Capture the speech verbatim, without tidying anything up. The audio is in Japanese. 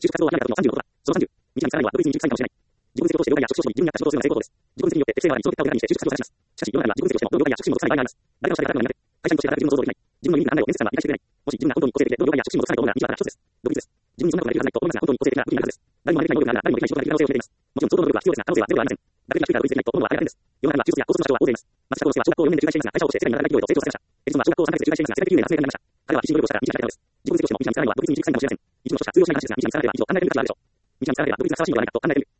就職活動は諦めた時のさんじゅうのことだ。そのさんじゅう、日にさらには独立にじゅっさいかもしれない。自己分析を通して業界や職種に自分に合った仕事をするのが成功です。自己分析によって適性があり、その結果を手にして就職活動を探します。しかし、世の中には自己分析をしても同業界や職種に戻さない場合があります。誰かの下で働くのが苦手。会社員として働く自分の想像できない。自分の意味が何だろう面接官が理解してくれない。もし自分が本当に個性的で同業界や職種に戻さないと思うなら道はただ一つです。独立です。自分にそんなことができるはずないと思いますが、本当に個性的な武器になるはずです。誰も真似できない能力があるなら誰もできない仕事ができる可能性を秘めています。もちろん相当能力は必要ですが、可能性はゼロではありません。誰かが低いから独立できないと思うのはあれだけです。世の中には中卒や高卒の人は大勢います。松下幸之助は小学校よねんで中退していますが、会社をして世界に働き企業へと成長させました。エジソンは小学校さんかげつで中退していますが、世界的有名な発明家になりました。彼は必死に努力をしたから道が開けたのです。自己分析をしても道につかないのは独立にじゅっさいかもしれません。一部の著者、通用しない話ですが、道につかない話は以上、考えてみる価値があるでしょう。道につかないでは独立がふさわしいのではないかと考えてみる。